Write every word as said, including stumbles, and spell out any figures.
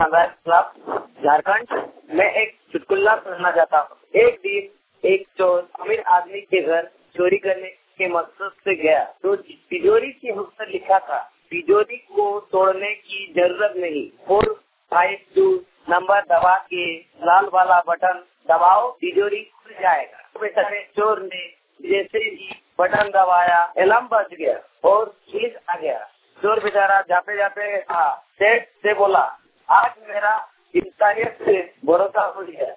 Sunrise club Jharkhand. मैं एक चुटकुला सुनाना चाहता हूँ। एक दिन एक चोर अमीर आदमी के घर चोरी करने के मकसद से गया तो तिजोरी के ऊपर लिखा था, तिजोरी को तोड़ने की जरूरत नहीं, फोर फाइव टू नंबर दबा के लाल वाला बटन दबाओ, तिजोरी खुल जाएगा। बेचारे चोर ने जैसे ही बटन दबाया, अलार्म बज गया और पुलिस आ गया। चोर बेचारा जाते जाते हाँ सेठ से बोला, आज मेरा इंसानियत से भरोसा हो गया।